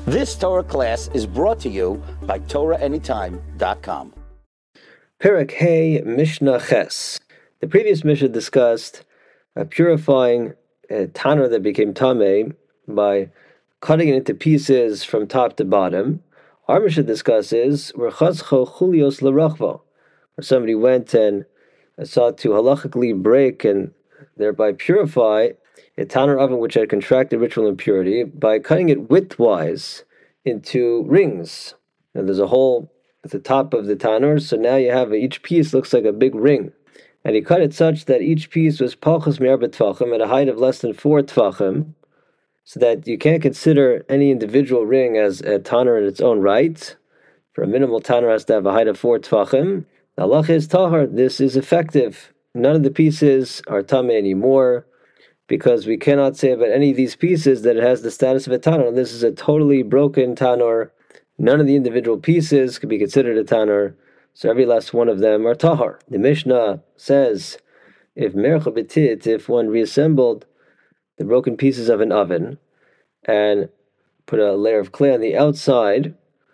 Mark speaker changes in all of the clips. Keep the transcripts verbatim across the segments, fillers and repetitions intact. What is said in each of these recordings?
Speaker 1: This Torah class is brought to you by Torah Anytime dot com.
Speaker 2: Perek Hey Mishnah Ches. The previous Mishnah discussed uh, purifying a tanner that became tameh by cutting it into pieces from top to bottom. Our Mishnah discusses where chazcho chulios l'rachva, where somebody went and sought to halachically break and thereby purify a tanner oven which had contracted ritual impurity by cutting it widthwise into rings. And there's a hole at the top of the tanner, so now you have each piece looks like a big ring. And he cut it such that each piece was palchus mi'arba tfachim, at a height of less than four tfachim, so that you can't consider any individual ring as a tanner in its own right. For a minimal tanner has to have a height of four tfachim. The halacha is tahar. This is effective. None of the pieces are tameh anymore, because we cannot say about any of these pieces that it has the status of a tanner. This is a totally broken tanner. None of the individual pieces could be considered a tanner, so every last one of them are tahar. The Mishnah says, if mercha betit, if one reassembled the broken pieces of an oven and put a layer of clay on the outside,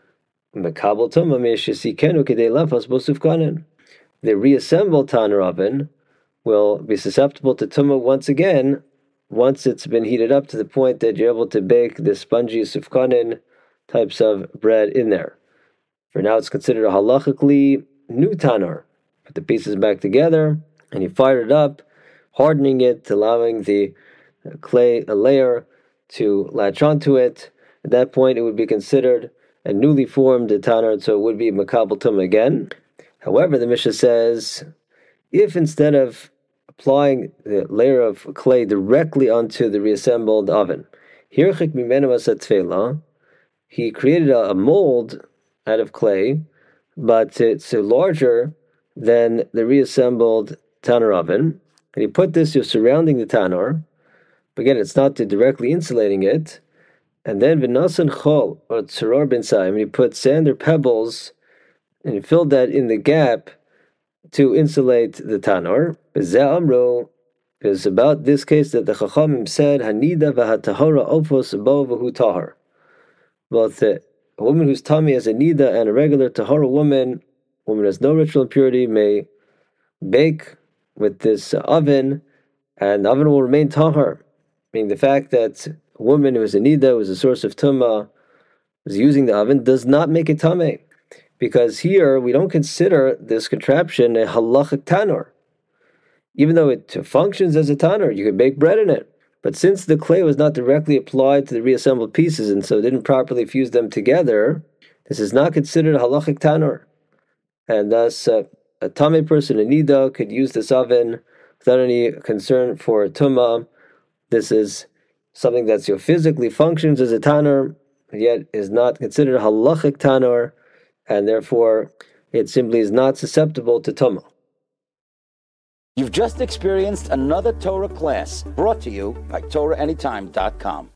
Speaker 2: mekabel tumah me'shesikenu kedei lafas bosufkanen, the reassembled tanner oven will be susceptible to tumah once again, once it's been heated up to the point that you're able to bake the spongy sufkanin types of bread in there. For now, it's considered a halachically new tanner. Put the pieces back together, and you fire it up, hardening it, allowing the clay a layer to latch onto it. At that point, it would be considered a newly formed tanner, so it would be makabel tumah again. However, the Mishnah says, if instead of applying the layer of clay directly onto the reassembled oven, hirchik mimenu asat tefela, he created a, a mold out of clay, but it's larger than the reassembled tanner oven, and he put this just surrounding the tanner. Again, it's not directly insulating it. And then v'nasan chol or tzaror b'nsayim, and he put sand or pebbles, and he filled that in the gap to insulate the tanner. B'zeh amro is about this case that the Chachamim said hanida v'hatahora ofos bo v'hu tahar. Both a woman who's tummy as a nida and a regular tahara woman, woman who has no ritual impurity, may bake with this oven, and the oven will remain tahar. Meaning the fact that a woman who is a nida, who is a source of tumah, is using the oven, does not make it tameh. Because here we don't consider this contraption a halachic tanner. Even though it functions as a tanner, you can bake bread in it. But since the clay was not directly applied to the reassembled pieces and so didn't properly fuse them together, this is not considered a halachic tanner. And thus, uh, a tameh person, a nida, could use this oven without any concern for tumah. This is something that you know, physically functions as a tanner, yet is not considered a halachic tanner, and therefore it simply is not susceptible to tumah.
Speaker 1: You've just experienced another Torah class brought to you by Torah Anytime dot com.